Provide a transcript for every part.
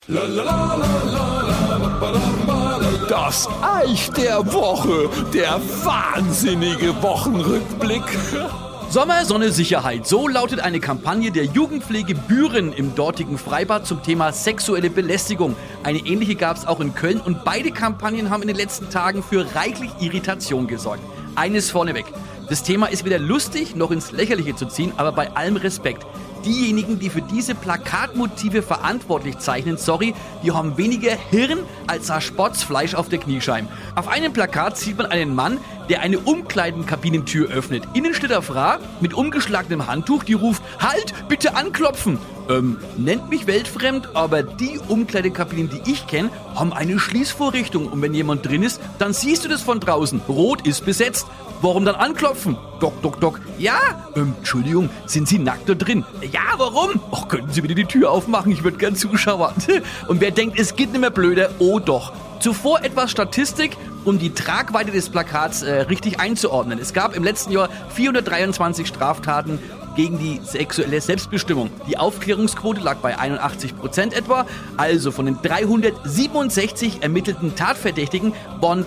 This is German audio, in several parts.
Das Eich der Woche, der wahnsinnige Wochenrückblick. Sommer, Sonne, Sicherheit. So lautet eine Kampagne der Jugendpflege Büren im dortigen Freibad zum Thema sexuelle Belästigung. Eine ähnliche gab es auch in Köln und beide Kampagnen haben in den letzten Tagen für reichlich Irritation gesorgt. Eines vorneweg. Das Thema ist weder lustig noch ins Lächerliche zu ziehen, aber bei allem Respekt. Diejenigen, die für diese Plakatmotive verantwortlich zeichnen, sorry, die haben weniger Hirn als ein Sportsfleisch auf der Kniescheibe. Auf einem Plakat sieht man einen Mann, der eine Umkleidenkabinentür öffnet. Innen steht eine Frau mit umgeschlagenem Handtuch, die ruft, halt, bitte anklopfen. Nennt mich weltfremd, aber die Umkleidekabinen, die ich kenne, haben eine Schließvorrichtung. Und wenn jemand drin ist, dann siehst du das von draußen. Rot ist besetzt. Warum dann anklopfen? Doc, doc, doc. Ja, Entschuldigung, sind Sie nackt da drin? Ja, warum? Ach, könnten Sie bitte die Tür aufmachen? Ich würde gern zuschauen. Und wer denkt, es geht nicht mehr blöder? Oh doch. Zuvor etwas Statistik, um die Tragweite des Plakats richtig einzuordnen. Es gab im letzten Jahr 423 Straftaten gegen die sexuelle Selbstbestimmung. Die Aufklärungsquote lag bei 81% etwa. Also von den 367 ermittelten Tatverdächtigen waren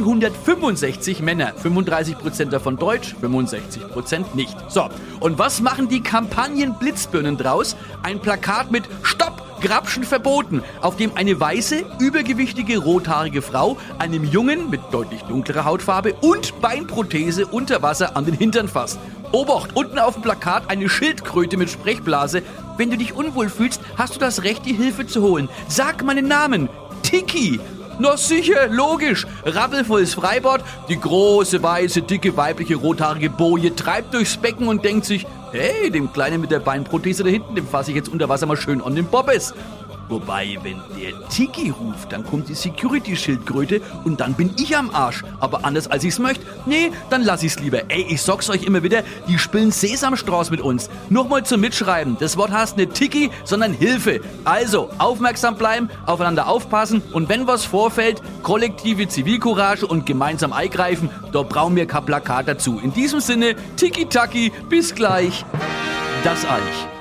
365 Männer. 35% davon deutsch, 65% nicht. So, und was machen die Kampagnen-Blitzbirnen draus? Ein Plakat mit Stopp! Grapschen verboten, auf dem eine weiße, übergewichtige, rothaarige Frau einem Jungen mit deutlich dunklerer Hautfarbe und Beinprothese unter Wasser an den Hintern fasst. Obacht, unten auf dem Plakat eine Schildkröte mit Sprechblase. Wenn du dich unwohl fühlst, hast du das Recht, die Hilfe zu holen. Sag meinen Namen. Tiki. Na sicher, logisch. Rappelvolles Freibad, die große, weiße, dicke, weibliche, rothaarige Boje treibt durchs Becken und denkt sich, hey, dem Kleinen mit der Beinprothese da hinten, dem fasse ich jetzt unter Wasser mal schön an den Bobbes. Wobei, wenn der Tiki ruft, dann kommt die Security-Schildkröte und dann bin ich am Arsch. Aber anders als ich's möchte, nee, dann lass ich's lieber. Ey, ich sag's euch immer wieder, die spielen Sesamstraße mit uns. Nochmal zum Mitschreiben, das Wort heißt nicht Tiki, sondern Hilfe. Also, aufmerksam bleiben, aufeinander aufpassen und wenn was vorfällt, kollektive Zivilcourage und gemeinsam eingreifen, da brauchen wir kein Plakat dazu. In diesem Sinne, Tiki-Taki, bis gleich. Das Eich.